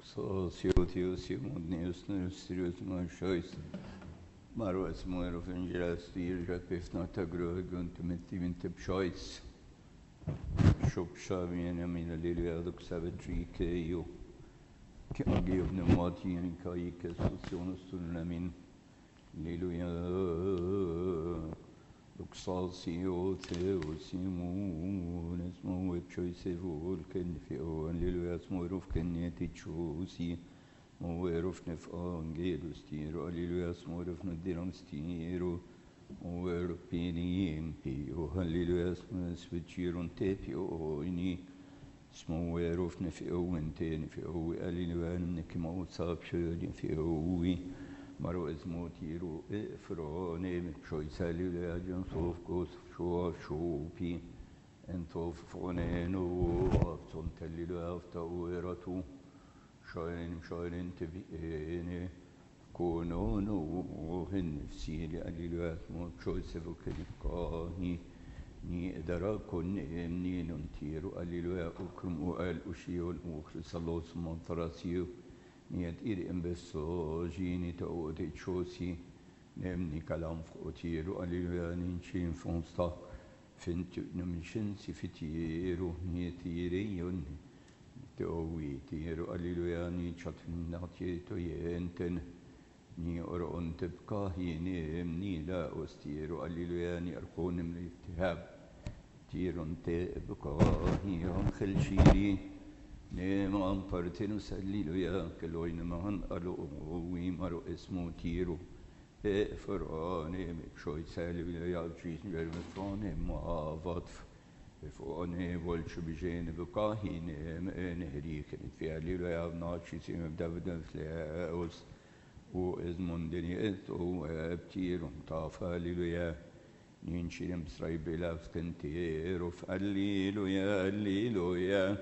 Sociotius Imunius Nustrius Marchois Maros Moer of Angelas Dirja Pifnata Grogunt Metivinte Pchois Shopshavian Amina Lilia Savitri Keo Kagi of Nemati and Kaika Socionus Tunamin Lilia Luxalcio Theosimun as more with choice of Vulcan Fio and Lilias more of Caneti Chosi. Moer of Nef Angelus Tiro, Lilias more of Nadiram Stiro, Moer of Penny Pio, Hallelujah, Switchiron Tepio, Ini, Smower of Nefio and Tenfio, Aliluan, Nikimo Sapshud, Fio, Maro is Motiro, Efro, name, Choice, Hallelujah, Jones of Ghost, Shopi, and of Foneno, of Tontellido after Ueratu. شايرين تبيني كونو هن في سيري الليلات مو شويس فكني ني درا كن ني ننتيرو الليلات أكرم وقال أشيو الأخر صلوا سمان فراسيو ني أدير إمبسو جيني تأودي شوسي نمني كلام فوتيرو الليلات نشين فونستا فنتو نمشين سفتيرو ني تيريون Towi tiro alleluia ni chatnati to yenten ni oron tبقى ni la ostiro alleluia ni arkonim الافتهاب تيرون تبقى هيهم خلشيري نيم أمبرتنوس alleluia كلوين مهن ألوي مرو اسمه تيرو فراني مكشوي سالويا جيسن جرمفاني ما فاتف فأنا ولش بجين بقاهين نهريك في الليلة ناتشي سيم بدأ فلاوس وإزمون دنيت وابتيرم طافا الليلة نينشيم سراي بلاوس كنتيرو الليلة الليلة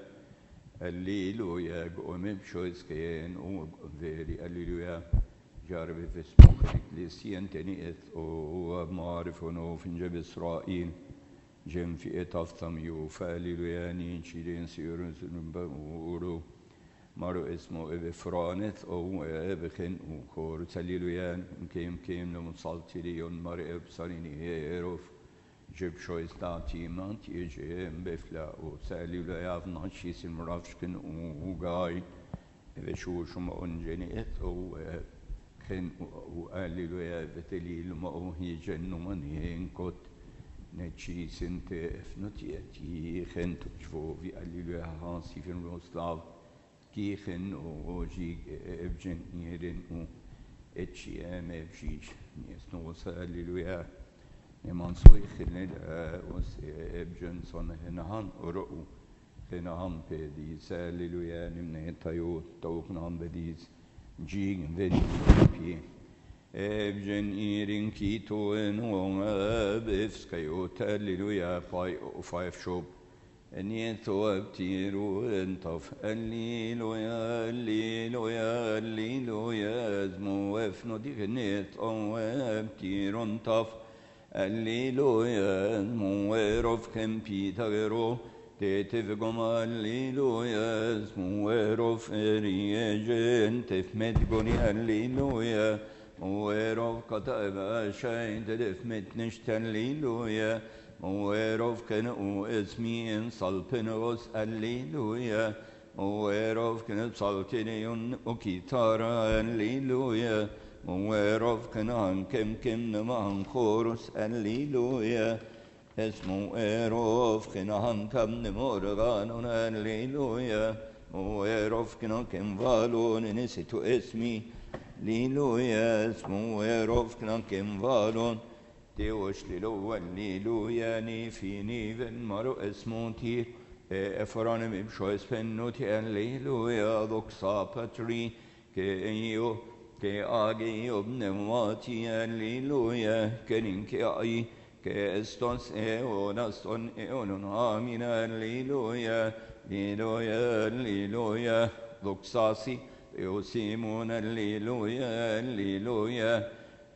الليلة قوم بشويس كين وفيري الليلة جارب في اسمه لسيان تنيت ومعرفونه في جب إسرائيل جم في إتافتم يوفاليلوياني شيرين سيرون سنبورو مارو اسمه إبفرانت أو إبخن وكور تليلويان كيم لمصالتيليون مارو إبصاريني هيروف جب شويس داتي مانتي جيم بفلا وساليلويا فناشيس المرافشكن وغاي إبشوش ما أنجنيت أو خن وقاليلويا بتليل ما أو هي جنو من هينكوت نتشي سنت افنوتياتي خن تشفو في الليلة هانسي في الموسلاف كي خن وجي ابجن يرن و اتشي ام ابجيش نيسنوس الليلة نمان سوي خن وس ابجن صن هنهان ورؤو خنهان بديس الليلة نمنه تايو توقنان بديس جيغن بديس ابجن إيرين كيتو إنوغا بفسكيو تاليلويا فايف شوب أنيتو أبتيرو انطف الليلويا الليلويا الليلويا زمو افنو ديغنيت أو أبتيرو انطف الليلويا زمو اروف كم بيتاغرو تتفقم الليلويا زمو اروف ريجن تفمدقوني الليلويا مويروف كتاب شاين تدف متنشت الليلويا مويروف كنو اسمي ان صلبنوس الليلويا مويروف كنت صلتنيون وكيتارا الليلويا مويروف كنان كم نمان خورس الليلويا اسمو ايروف كنان كم نمورغانون الليلويا مويروف كنان كم فالون نسيتو اسمي ليلويا اسمو ويروف كنان كم فالون تيوش للو الليلويا نيفيني فن مرو اسمو تير افران مبشويس فنوتي الليلويا دوكسا باتري كيو كي آجي ابنواتي الليلويا كنين كي آي كاستونس ايوناستون ايونون آمين الليلويا ليلويا الليلويا دوكساسي يوسيمون الليلويا الليلويا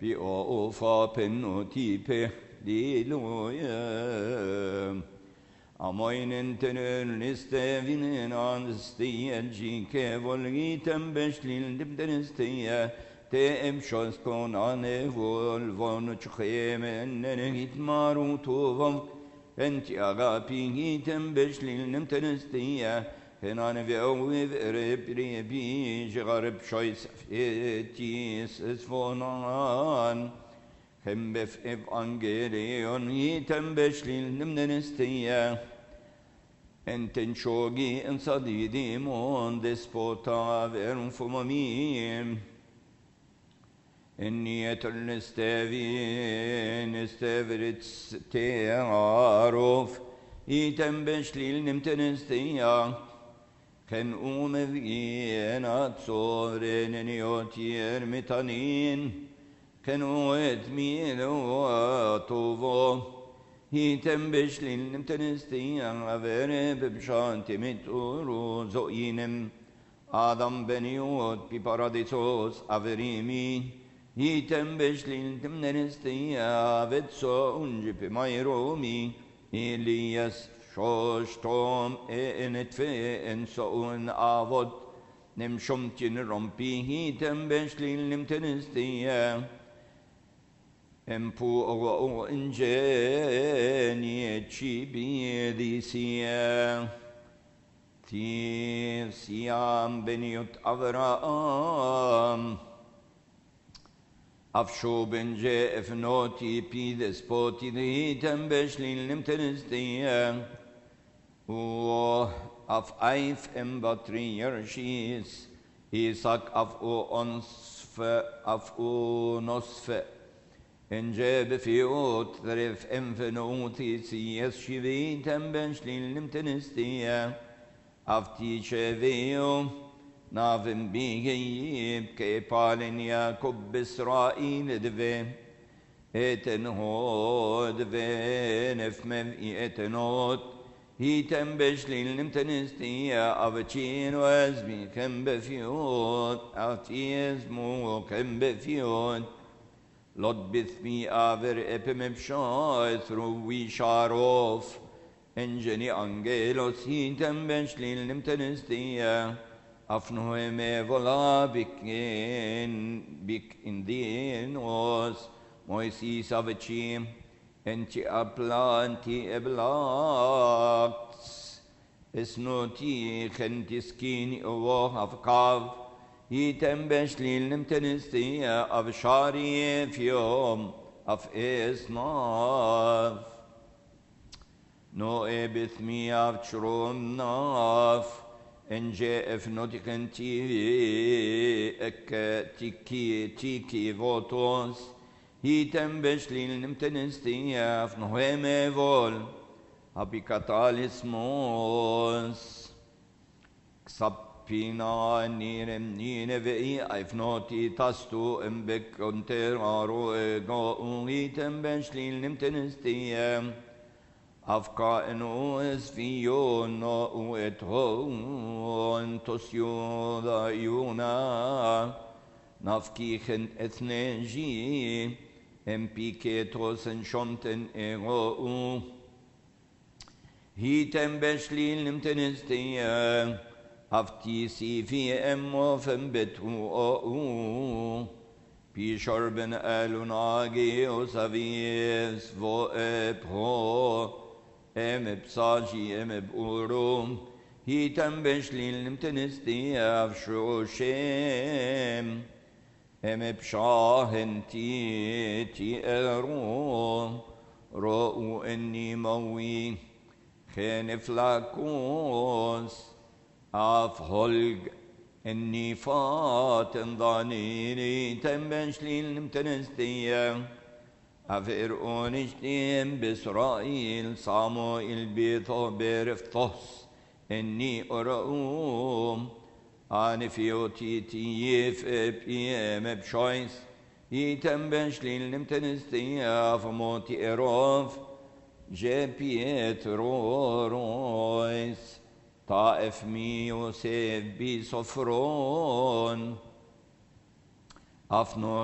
بأوفا بنوتيبه الليلويا Amoinen tenön istevinen anstia gike volgitem beslil dibdenistia te emshos kon ane vol von chkhemen nenegit maru tovam enti agapi gitem beslil nemtenistia henan veoviv rebi jgarb shois etis esfonan hem bef evangelion gitem beslil nemtenistia enten shogi en sadidi mon despota verum fumamim إني نستفين نستفرد تعرف يتم بشليل نمتنستيا كان فينا تصورين نيوتير متانين كان ويتميل وطوفو يتم بشليل نمتنستيا غفرب بشانتي متورو زوينم آدم بنيوت بباراديسوس أفريمي يتم بشلين تمنستيا فتسو انجي بميرومي إلياس شوشتوم إنتفين سؤون آفود نمشمتين رمبي يتم بشلين نمتنستيا امبو او انجاني تشيبي ديسيا تير سيام بنيوت أفرام أفشو بنجي افنوتي بيدس بوتي ديتم بشلين نمتنستيا و أف أيف امباتري يرشيس إيساك أف أو أنصف أف أو نصف انجي بفيوت ثرف امفنوتي سيس شبيتم بشلين نمتنستيا أفتي شفيو نافن بيجيب كيبالن ياكب إسرائيل دفي إتن هو دفي نفمم إتنوت هيتم بشليل نمتنستيا أفتشين وازمي كم بفيوت أفتيزمو كم بفيوت لود بثمي آفر إبم بشايث روي شاروف انجني انجيلوس هيتم بشليل نمتنستيا افنو مي فولا بك اندينوس مويسيس افچيم انتي ابلانتي ابلاكس اسنوتي خنتسكيني اوه افكاف هيتم بشليل نمتنستيا افشاري فيوم اف اسناف نو بثمي أفتشرون ناف إنجي افنوتي كنتي اك تيكي فوتوس هيتم بشلين نمتنستي افنوهيمي فول هابي كاتاليسموس كسابينا نيرم نينفئي افنوتي تاستو امبك كنتر ارو ايغو هيتم بشلين نمتنستي أفكا إنو إسفيون وإتهون تسيو دايونا نفكي خن إثنجي إمبيكيتوس إنشمتن إغو هيتم بشليل نمتنستيا أفتي سيفي أمو فنبتو بيشربن ألوناجي وسافيس فو إبهو بساجي بأوروم هيتم بشليل نمتنستي أفشوشيم بشاهن تي رو إني موي خنف لاكوس أفهلق إني فاتن ضانيني تنبشليل نمتنستيا أفرقون اشتيم بإسرائيل صاموئيل بيثو برفطس إني أرؤوم أنا فيوتي تيف بيم بشويس يتنبشليل نمتنستيا فموتي إروف جبيترو رويس طائف ميوسف بصفرون أفنو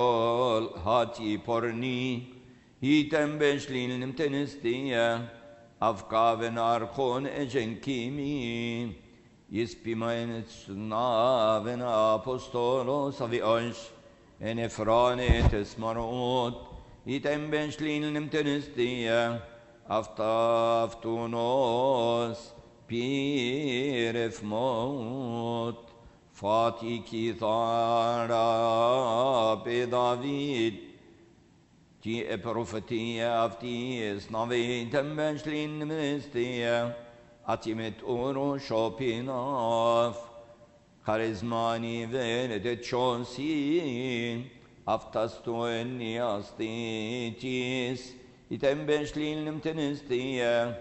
هميفول هاتي بورني هيتم بشلين نمتنستيا Avkaven arkon egenkimi, Jispimain snaven apostolos aviosh, En efranet esmarot, Item benslin nemtenistia, Aftaftunos, Piref mot, Fatiki thara pe David, Ti e profetia afties navitem benslin nemtenistia, Atimet oro shopinaf, Charismani venetet chonsi, Aftasto eniastitis, Item benslin nemtenistia,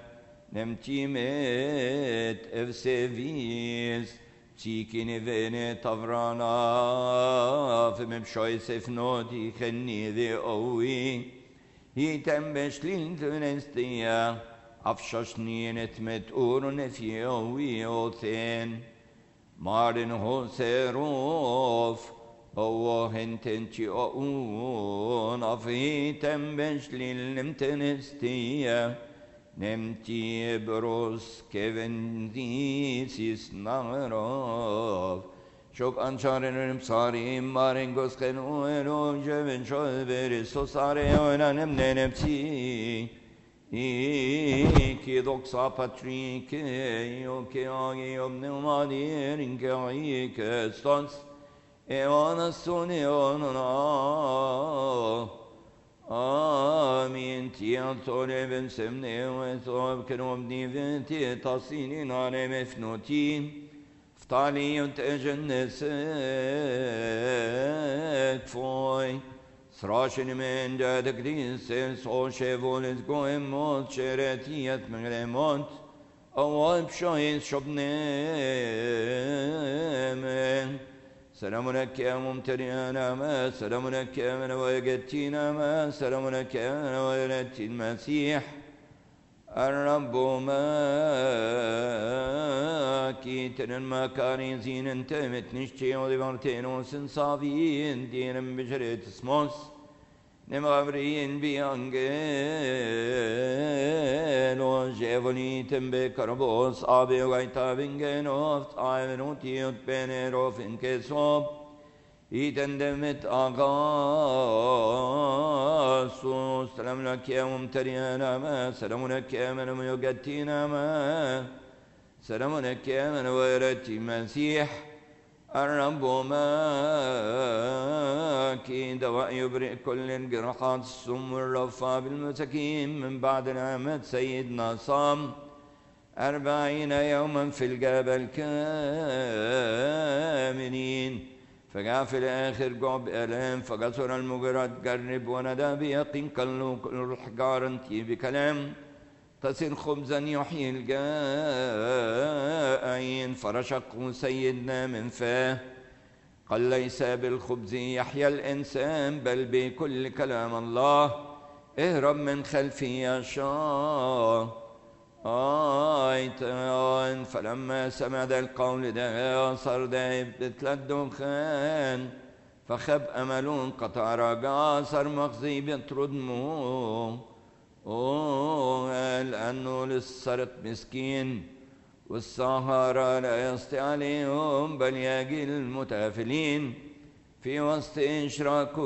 Nemtimet evsevis, Tikini venet avrana, Femem shoisef noti chenni de ovi, Item benslin nemtenistia, Afshashnienet met urun efiovi othen, Marin hoserov, O hententi oun, Afitem benslin nemtenistia, Nemti bros kevendisis narov, Şok ançarınım sarim marengos kenuero jeven şöveris sosare oynanem nemti. Ki doksa patrike yo ke agi omneumadierin ke agi ke stans eona soni onona amin tiantore ben semne ve sob kenom diventi tasini nane mefnoti ftali yont ejenneset foi Sraşin men dedik dinsen so şevoles goemot çeretiyet mengremot avab şahit şobnemen Selamun eke mumteriyana ma Selamun eke men ve gettina ma Selamun eke men ve rettin mesih الرب ماكيتن المكارين زين تمت نشتي ولبرتين وسنصافين دين بجريت اسموس نمغبرين بيانجين وجيفوني تنبي كربوس آبي وغيتا بنجينوف تعاونوتيوت بينيروف انكسوب İtendemit agasus Selamun eke mumteriyanama Selamun eke men yugettinama Selamun eke men veretti mesih الرب ماكي دواء يبرئ كل الجراحات السم والرفع بالمساكين من بعد نعمة سيدنا صام 40 يوما في الجبل كاملين فجاء في الآخر قعب ألام فقصر المجرد قرب وندى بيقين كل الحجار انتي بكلام تصير خبزا يحيي الجائعين فرشق سيدنا من فاه قال ليس بالخبز يحيى الإنسان بل بكل كلام الله اهرب من خلفي يا شاه آيتان فلما سمع ذا القول ده صار دايب مثل الدخان فخب أملون قطع رجع صار مخزي بيطرد لأنه للسرق مسكين والسهرة لا يسطي عليهم بل يجي المتافلين في وسط إشراكه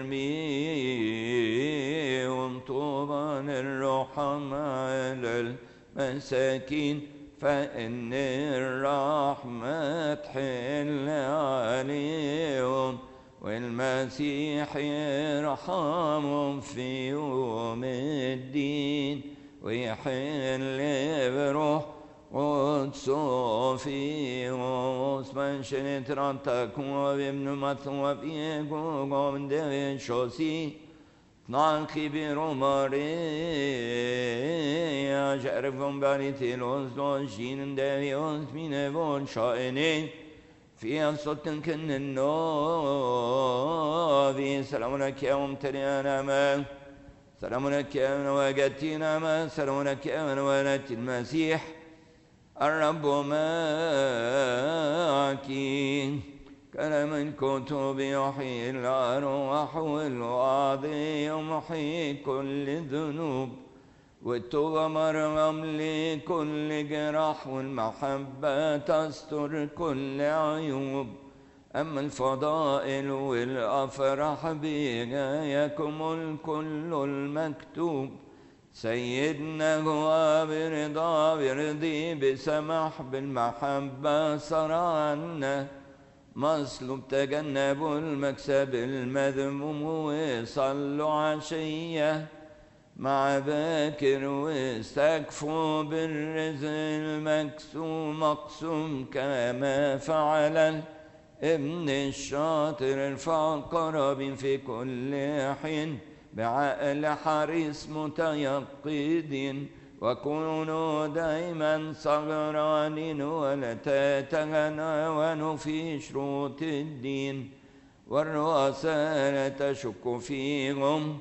يرميهم طوبى للرحماء مساكين فإن الرحمة تحل عليهم والمسيح يرحمهم في يوم الدين ويحل بروح قدسه فيهم من شنت رانتكم وابن مثوى فيكم ومن دين شوسي نانكي بروماريا جرفهم باريتيلوس لوشين ديوس مينبون شائنين في صوت كن النوبي سلام لك يا ممتلئنا ما سلام لك يا من وجدتنا ما سلام لك يا من ولدت المسيح الرب معك كلام الكتب يحيي الأرواح والوعظ يمحي كل الذنوب والتوبة مرهم لكل جراح، والمحبة تستر كل عيوب. أما الفضائل والأفراح بها يكمل كل المكتوب. سيدنا هو برضي بسمح بالمحبة صار عنا مصلوب. تجنبوا المكسب المذموم وصلوا عشية مع باكر، واستكفوا بالرزق المكسوم مقسوم كما فعل ابن الشاطر الفقر في كل حين بعقل حريص متيقظين. وكونوا دائما صغرانين ولا تتهاونوا في شروط الدين. والرؤساء لا تشك فيهم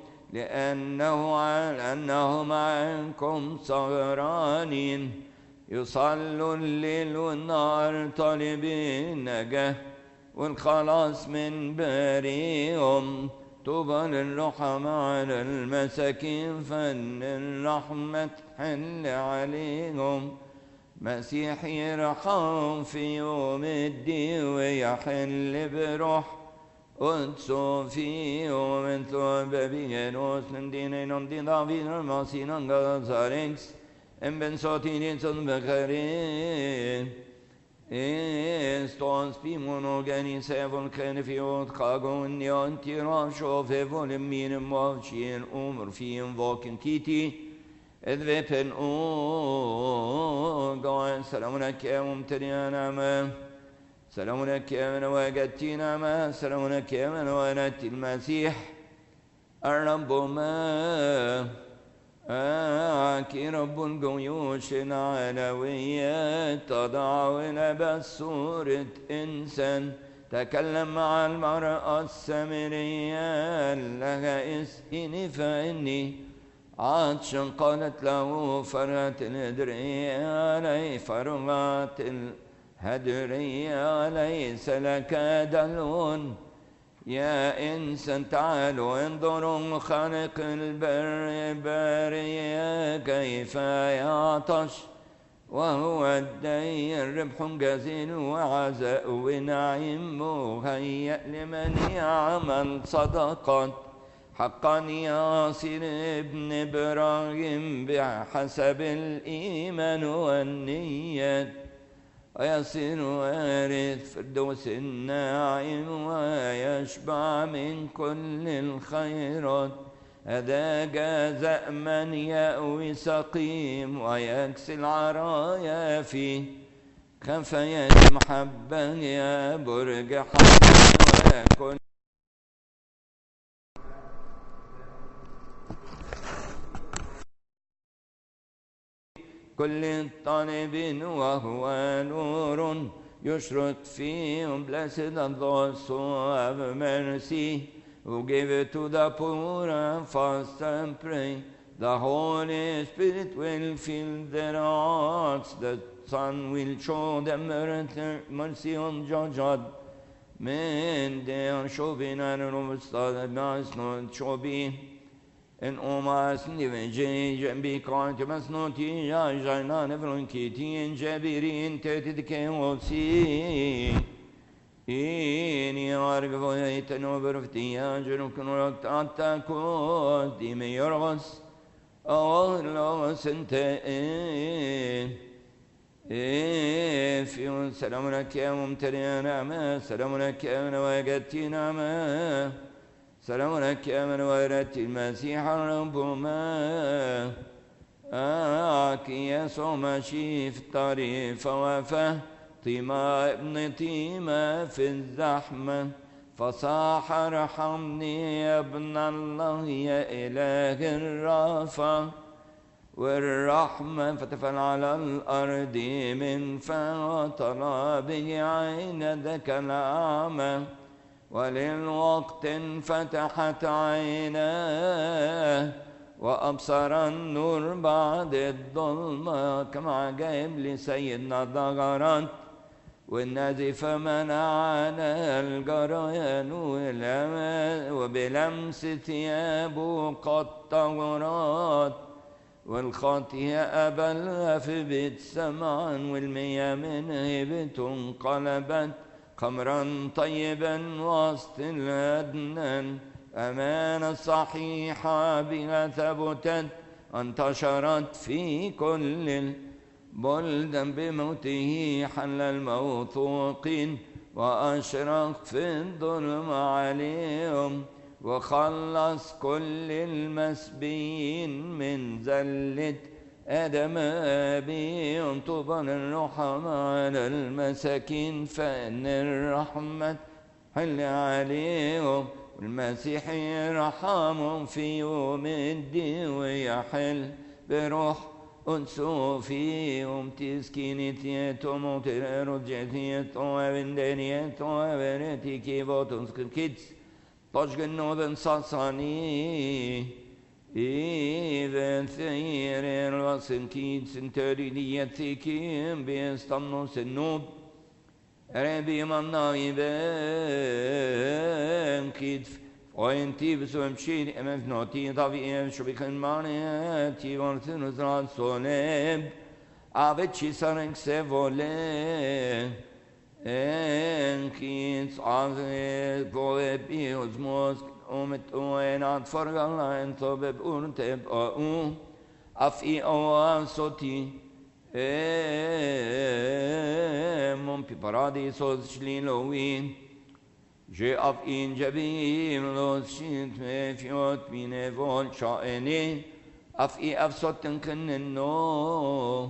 لأنهم عنكم صغرانين. يصلوا الليل والنهار طالبين النجاة والخلاص من بريهم. طوبى للرحماء على المساكين فإن الرحمة تحل عليهم. مسيح يرحم في يوم الدين ويحل بروح قدسه في يوم ثوب بينوس من دينين دين دافيد المسيح غازاريكس ام بن صوتين بخيرين Stons pimon organiserar kännefiot kagon jag tirasho fevol min mavchen fin vaken titi edvepen gaen salamunakem teriana ma salamunakem wagatina ma salamunakem wanat المسيح الرب ما رب الجيوش العلوية تضع ولبس صورة إنسان تكلم مع المرأة السامرية لها اسقني فإني عطشا قالت له فرغت الهدرية علي فرغت الهدرية ليس لك دلون يا إنسان تعالوا انظروا خالق البرية كيف يعطش وهو الدين ربح جزيل وعزاء ونعيم مهيأ لمن يعمل صدقات حقا يصير ابن إبراهيم بحسب الإيمان والنيات ويصير وارث فردوس الناعم ويشبع من كل الخيرات. هذا جزاء من يأوي سقيم ويكسي العرايا فيه خفية محبة يا برج حمد وكل كل طالب وهو نور يشرق فيهم. Blessed are those who have mercy, who give it to the poor and fast and pray. The Holy Spirit will fill their hearts. The Son will show them mercy on judgment. Men der shopping and robustad mas not shopping. En omas niveje bi kant masnoti ya jana nevron kitin jabirin tetike olsi in yargvoyt no berftia junukun tatakos dime yorgos Allah sente في سلام لك يا ممتلئ ما سلام لك يا من وجدتنا ما سلام لك يا من ولدت المسيح الرب ما يسوع ماشي في الطريق فوفاه طيما ابن طيما في الزحمة فصاح ارحمني يا ابن الله يا إله الرافع والرحمة فتفعل على الأرض من فطلب عين ذاك الأعمى وللوقت انفتحت عيناه وأبصر النور بعد الظلمة كما جايب لسيدنا ضغرات والنازف منعنا الجريان وبلمس ثيابه قد طهرت والخاطئة بلغ في بيت سمعا والمياه من هيبته انقلبت خمرا طيبا وسط الأدنان أمانة صحيحة بها ثبتت انتشرت في كل البلدان بموته حل الموثوقين وأشرق في الظلم عليهم وخلص كل المسبيين من زلة آدم أبيهم طوبى للرحمة على المساكين فإن الرحمة حل عليهم والمسيح يرحمهم في يوم الدين ويحل بروح أنسو فيهم تسكينيتيتهم وترجعتيتهم وبندنيتهم وبرتي كيبوتهم كيتس طشقنو بن صاصاني إذا ثير الوصن كيد سنتري ديتكيم بيستمنو سنوب ربي من نايبان كيد وانتي بسوم شير امف نوتي طبيعي شو بيخن مانياتي ورثن وزراد سوليب عبتشي سرنك سيفولي انكيت عظيم بوبي وزموس أمت وينات فرغلا انتو ببقون تبقى أفي أوان صوتي مون بي باراديسوس شليلوين جي أفين جبيم لوس شيت مفيوت بينفول شائني أفي أفسوتن كننو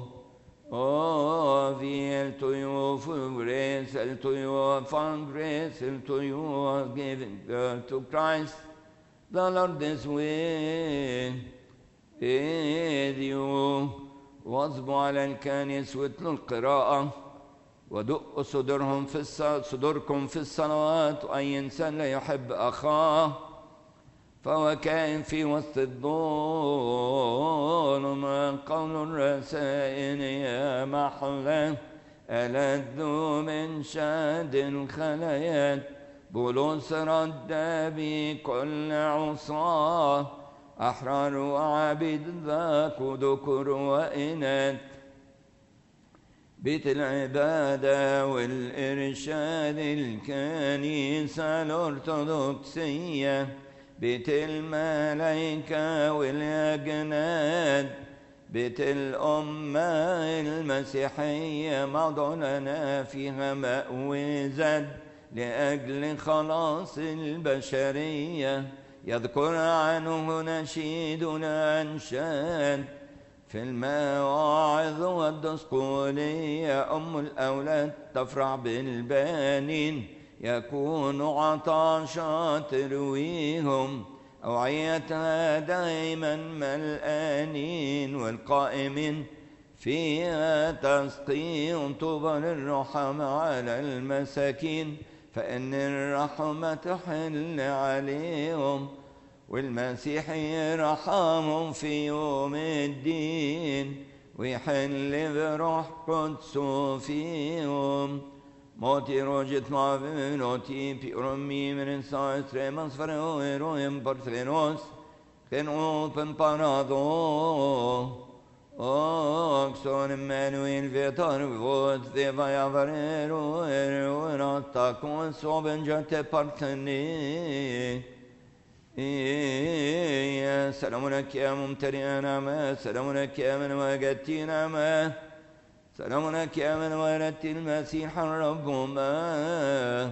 viel to you for grace, to you for grace, to you are given birth to Christ, the Lord is with you. واظبوا على الكنيس واتلوا القراءة ودقوا صدوركم في الصلوات وأي إنسان لا يحب أخاه فهو كائن في وسط الظلم قول الرسائل يا محلى ألذ من شاد الخلايات بولس رد بكل عصاه أحرار وعبيد ذاك ذكر وإناث بيت العبادة والإرشاد الكنيسة الأرثوذكسية بيت الملائكة والأجناد بيت الأمة المسيحية موضوعنا فيها مأوى زاد لأجل خلاص البشرية يذكر عنه نشيدنا أنشاد في المواعظ والدسقولية أم الأولاد تفرح بالبانين يكون عطاشا ترويهم أوعيتها دائما ملآنين والقائمين فيها تسقيهم طوبى للرحمة على المساكين فإن الرحمة تحل عليهم والمسيح يرحمهم في يوم الدين ويحل بروح قدسه فيهم موتي روجت ما بنوتي بيرمي من سايس ريمانس فريرو يمبرثينوس كنو بنبارادو أكسون مانويل فيتار فوت ذيبا يافريرو إيرو تاكون صوبن جاتي بارتني يا سلام لك يا ممترينا ما سلام لك يا من وقتينا ما سلام لك يا من ولدت المسيح الرب ما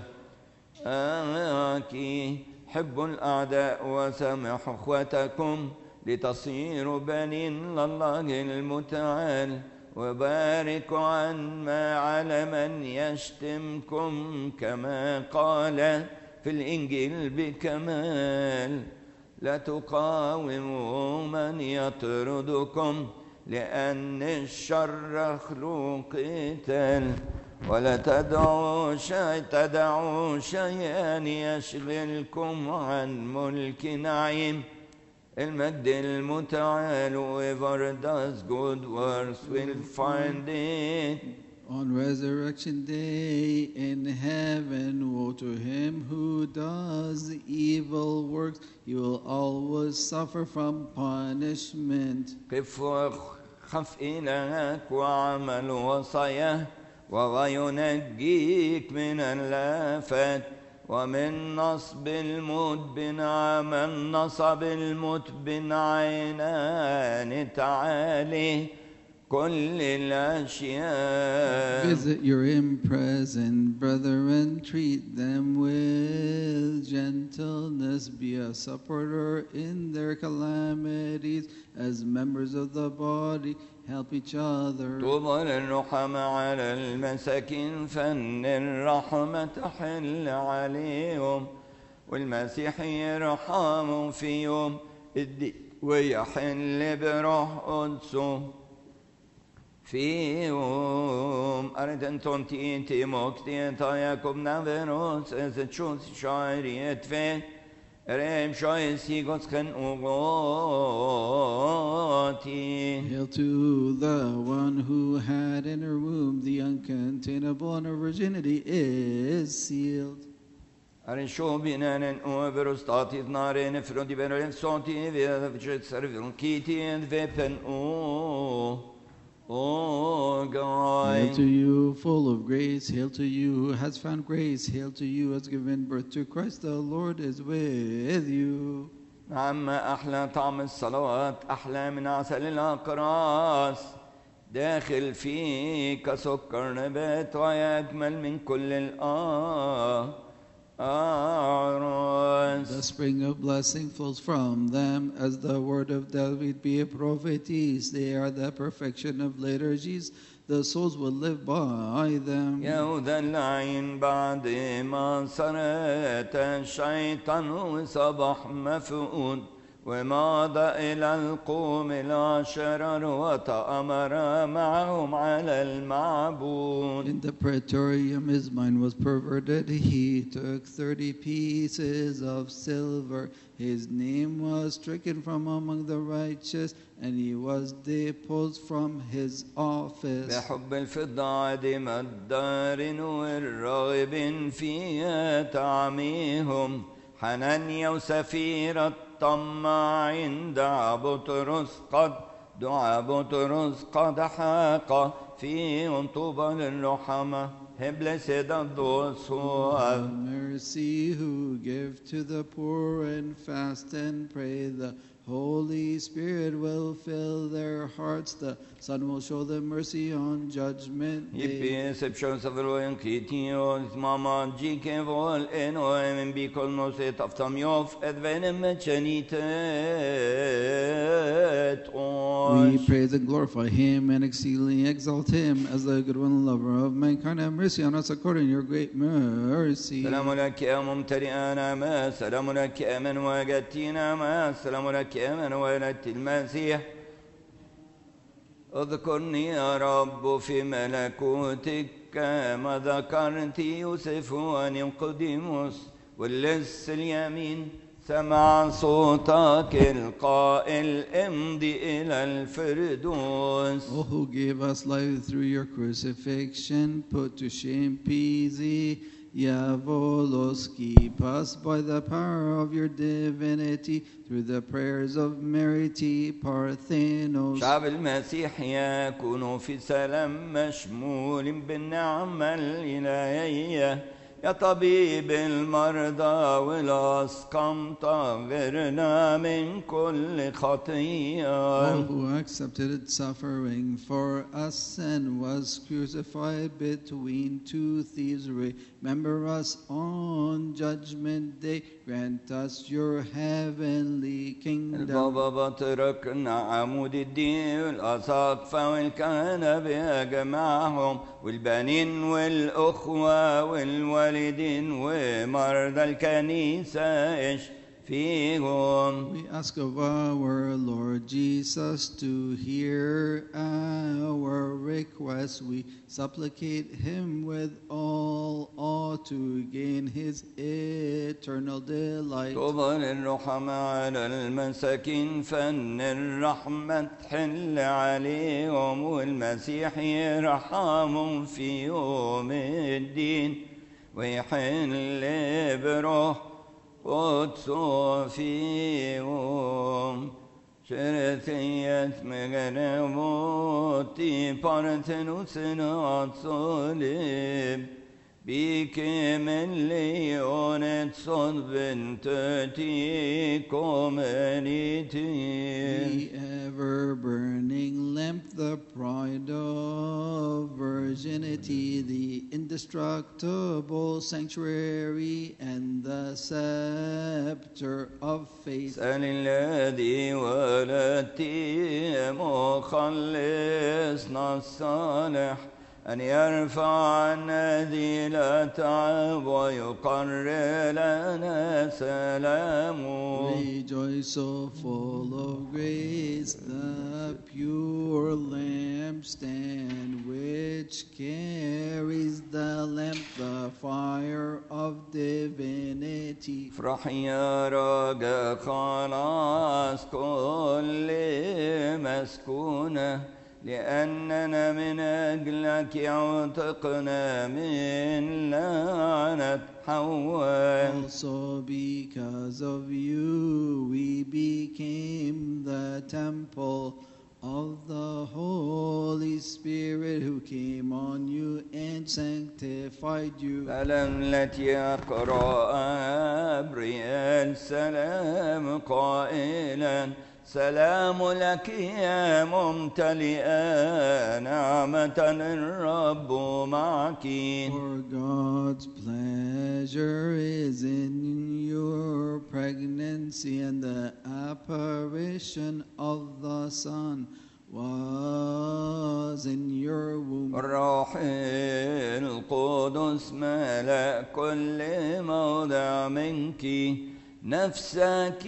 آكي حب الأعداء وسامح أخوتكم لتصيروا بنين لله المتعال وباركوا عن ما على من يشتمكم كما قال في الإنجيل بكمال لا تقاوموا من يطردكم لأن الشر خلوق قتال ولا تدعوا شيئا يشغلكم عن ملك نعيم المجد المتعال. Whoever does good works will find it. On resurrection day in heaven we'll to him who does evil works. He will always suffer from punishment. قف خف إلهك واعمل وصاياه وهو ينجيك من اللافات ومن نصب الموت بنعم نصب الموت بنعينان تعالي كل الأشياء. Visit your imprisoned brethren, treat them with gentleness, be a supporter in their calamities, as members of the body, help each other. طوبى للرحمة على المساكين فإن الرحمة تحل عليهم والمسيح يرحمهم في يوم الدين ويحل بروح قدسه فيهم. أردنتم تيتي موكتيتا ياكم نافروس إذا تشوز شايريت فين ريم شاي سيغوز خن أغوتي. Hail to the one who had in her womb the uncontainable, and her virginity is sealed. أرنشو بنان أوبرستاتي نارين فرودي بنرين صوتي في فجت سرفون كيتي فيبن Hail to you, full of grace. Hail to you who has found grace. Hail to you who has given birth to Christ. The Lord is with you. نعم أحلى طعم الصلوات أحلى من عسل الأقراص داخل فيك سكر نبات ويأجمل من كل The spring of blessing flows from them, as the word of David be a prophetess. They are the perfection of liturgies. The souls will live by them. يهوذا اللعين بعد ما صرت الشيطان وصبح مفقود وماضى إلى القوم الأشرار وتأمر معهم على المعبود. In the praetorium his mind was perverted. He took 30 pieces of silver. His name was stricken from among the righteous, and he was deposed from his office. بحب الفضة عدم الدار والراغب فيها تعميهم حنانيا وسفيرة طماعين دعا بطرس قد حاق فيهم طوبى للرحمة. Blessed are those who have mercy, who give to the poor and fast and pray. The Holy Spirit will fill their hearts. The Son will show them mercy on judgment day. Yippi sepshon savroyen kitios mama jike vol eno emen bikol noset aftamyof edvenem chenitet. We praise and glorify him and exceedingly exalt him as the good one, lover of mankind. Have mercy on us according to your great mercy. سلام لك يا ممتلئنا ما سلام لك يا من وجدتنا ما سلام لك يا من ولدت المسيح. اذكرني يا رب في ملكوتك كما ذكرت يوسف ونقديموس واللص اليمين سمع صوتك القائل امضي إلى الفردوس. O who gave us life through your crucifixion, put to shame Pisi, Yavolos, keep us by the power of your divinity through the prayers of Mary T. Parthenos. شعب المسيح يكون في سلام مشمول بالنعمة الإلهية يا طبيب المرضى والأسقم طهرنا من كل خطيئة. All who accepted suffering for us and was crucified between two thieves, remember us on judgment day. Grant us your heavenly kingdom. البابا بطرقنا عمود الدين والأساقفة والكهنة بأجمعهم والبنين والأخوة والوالدين ومرضى الكنيسة فيهم. We ask of our Lord Jesus to hear our requests. We supplicate him with all awe to gain his eternal delight. طوبى للرحمة على المساكين فإن الرحمة تحل عليهم والمسيح يرحمهم في يوم الدين ويحل بروح قدسه فيهم شرثية مغنموتي بارتنوسنا صليب بكم الليون صلب تتي كومنيتي The ever-burning lamp, the pride of virginity, the indestructible sanctuary, and the scepter of faith. سأل الذي ولدتي مخلصنا الصالح أن يرفع عنا ذيل التعب ويقرر لنا سلامه. Rejoice, O full of grace, the pure lampstand which carries the lamp, the fire of divinity. افرح يا رجاء خلاص كل مسكونة لأننا من أجلك عتقنا من لعنة حواء. Also because of you we became the temple of the Holy Spirit who came on you and sanctified you. فلم يقرأ أبريال سلام قائلا سلام لك يا ممتلئة نعمة الرب معك. For God's pleasure is in your pregnancy, and the apparition of the Son was in your womb. الروح القدس ملأ كل موضع منك نفسك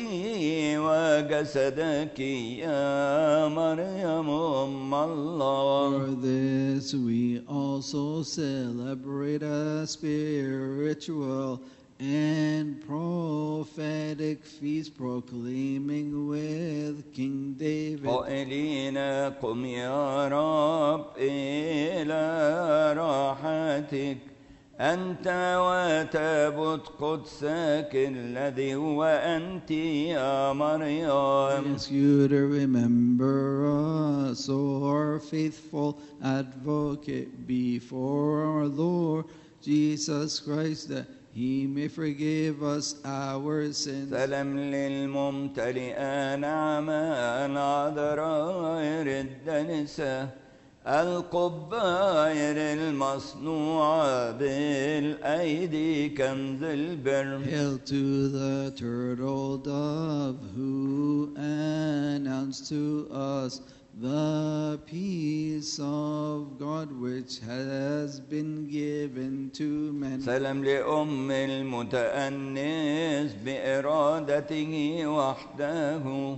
وجسدك يا مريم أم الله. For this we also celebrate a spiritual and prophetic feast, proclaiming with King David, قائلين قم يا رب إلى راحتك أنت وتابوت قدسك الذي هو أنت يا مريم. We ask you to remember us, O our faithful advocate, before our Lord Jesus Christ, that He may forgive us our sins. سلام للممتلئة نعمة العذراء الدنسة القبائر المصنوعة بالأيدي كنز البر. Hail to the turtle dove who announced to us the peace of God which has been given to men. سلام لأم المتأنس بإرادته وحده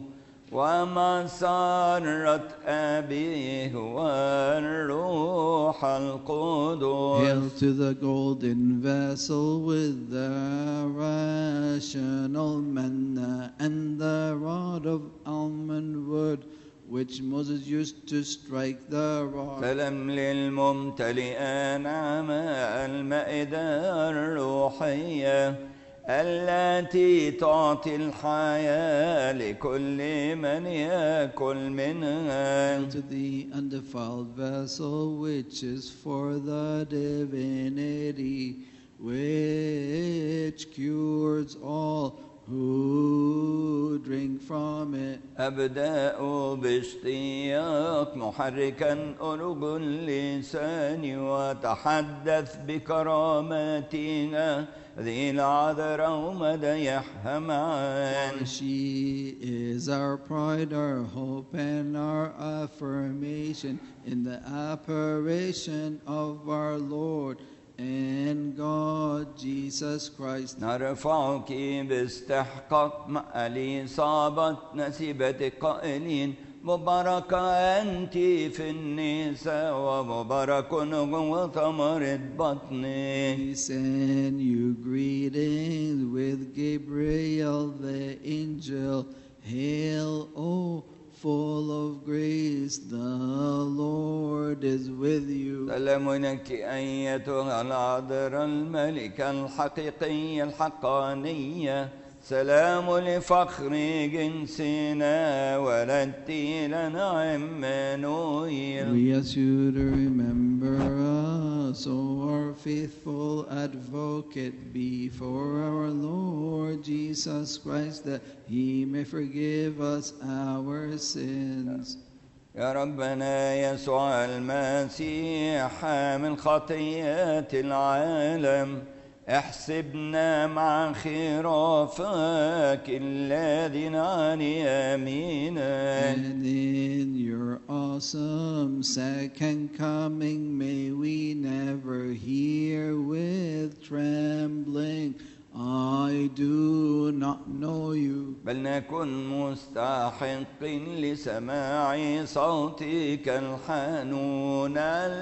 ومسرة أبيه والروح القدس. Hail to the golden vessel with the rational manna and the rod of almond wood which Moses used to strike the rock. سلام للممتلئة نعمة المائدة الروحية التي تعطي الحياة لكل من يأكل منها. To the undefiled vessel which is for the divinity which cures all who drink from it. أبدأ باشتياق محركا ألوج لساني وتحدث بكراماتها ذي العذراء مديحها معا. For she is our pride, our hope, and our affirmation in the apparition of our Lord and God Jesus Christ. نرفعك باستحقاق مع الإصابة نسيبة قائلين مباركة أنت في النساء ومبارك هو ثمرة بطنك. We send you greetings with Gabriel the angel. Hail, O full of grace, the Lord is with you. سلامك أيتها العذراء الملكة الحقيقية الحقانية، سلام لفخر جنسنا ولدت لنا عمانويل. We ask you to remember us, O our faithful advocate, before our Lord Jesus Christ, that he may forgive us our sins. يا ربنا يسوع المسيح حامل خطيات العالم، احسبنا مع خرافك الذين عن يمينك. And in your awesome second coming, may we never hear with trembling, I do not know you. بل نكن مستحقين لسماع صوتك الحنون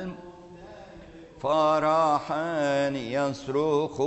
فرحا يصرخ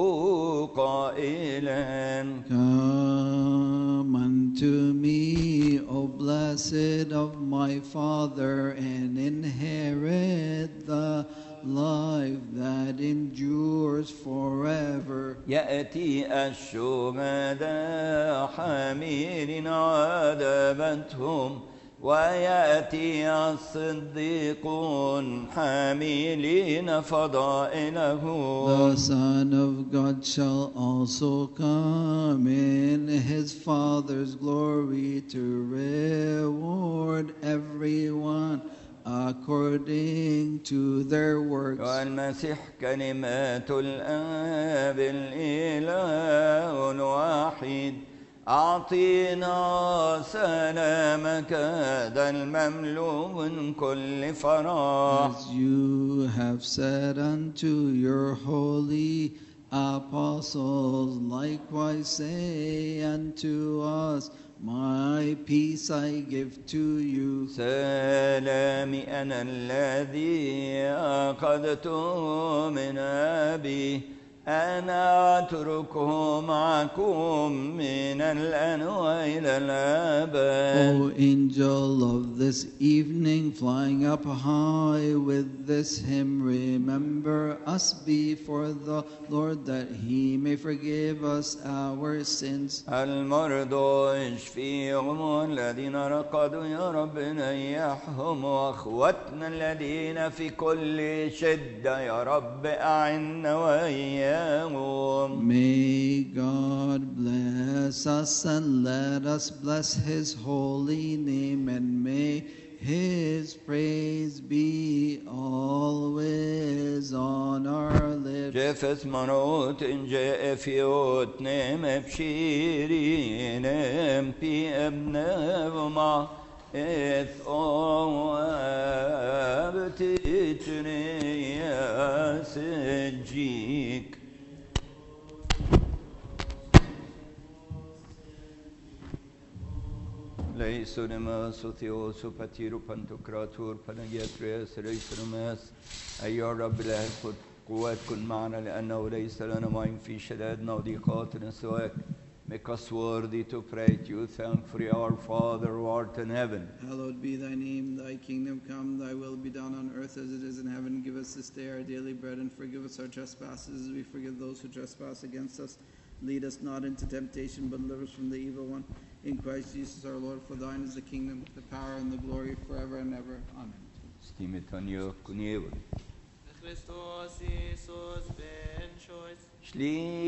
قائلا. Come unto me, O blessed of my Father, and inherit the life that endures forever. يأتي الشهداء حاملين عذابتهم، ويأتي الصديقون حاملين فضائلهم. The Son of God shall also come in his Father's glory to reward everyone according to their works. والمسيح كلمات الآب الإله الواحد، أعطينا سلامك ذا المملوء من كل فراغ. As you have said unto your holy apostles, likewise say unto us, my peace I give to you. سلامي أنا الذي أخذته من أبي، أنا أتركه معكم من الآن وإلى الأبد. O angel of this evening, flying up high with this hymn, remember us before the Lord, that he may forgive us our sins. المرضى اشفيهم، الذين رقدوا يا رب نيحهم، وأخوتنا الذين في كل شدة يا رب أعنا وإياهم. May God bless us, and let us bless his holy name, and may his praise be always on our lips. جفت منوت جاء في وتنام بشيرين في ابنا وما إث أبتتني يا سجيك. Leisunemas och Theos och Patiro Pantokrator Panagiatres Leisunemas. أيها الرب الآن خذ قوات كن معنا، لأنه ليس لنا معين في شدادنا وضيقاتنا سواك. Make us worthy to pray to you, thankfully, our Father who art in heaven. Hallowed be thy name, thy kingdom come, thy will be done on earth as it is in heaven. Give us this day our daily bread, and forgive us our trespasses as we forgive those who trespass against us. Lead us not into temptation, but deliver us from the evil one. In Christ Jesus our Lord, for thine is the kingdom, the power, and the glory forever and ever. Amen. Stimetanio Kunievel. Christos Jesus ben choice.